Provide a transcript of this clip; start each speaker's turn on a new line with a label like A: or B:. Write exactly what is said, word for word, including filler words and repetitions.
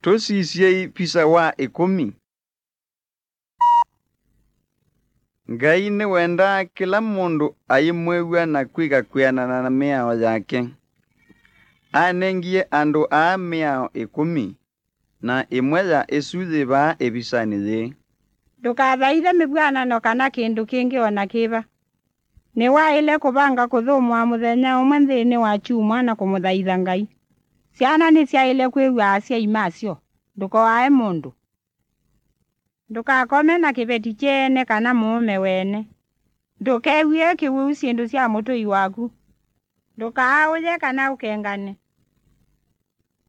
A: Tũcicie pisa wa ikumi. Ngai nĩ wenda kila mundu ayimwewa na kwigakwianana na miao yake. Anengie andu a miao ikumi na imwe ya isuthi ba ebisani thi.
B: Ndukathaithe mibwanano kana kindu kingi ona kiba. Ni waile kubanga kuthumwa muthenya umwe nthini wa chumwa na kumuthaitha Ngai. Ciana ni ciaile kwiwa acia imacio. Ndukoae mundu. Ndukakome na kibeti chene kana mume wene. Ndukewie kiwu cindu cia mutui waku. Ndukauye kana ukengane.